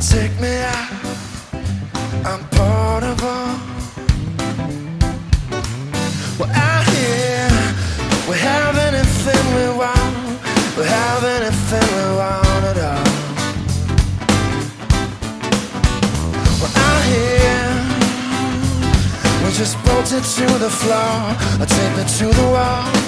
Take me out, I'm portable. We're out here, we have anything we want. We have anything we want at all. We're out here, we just bolted to the floor, or taped it to the wall.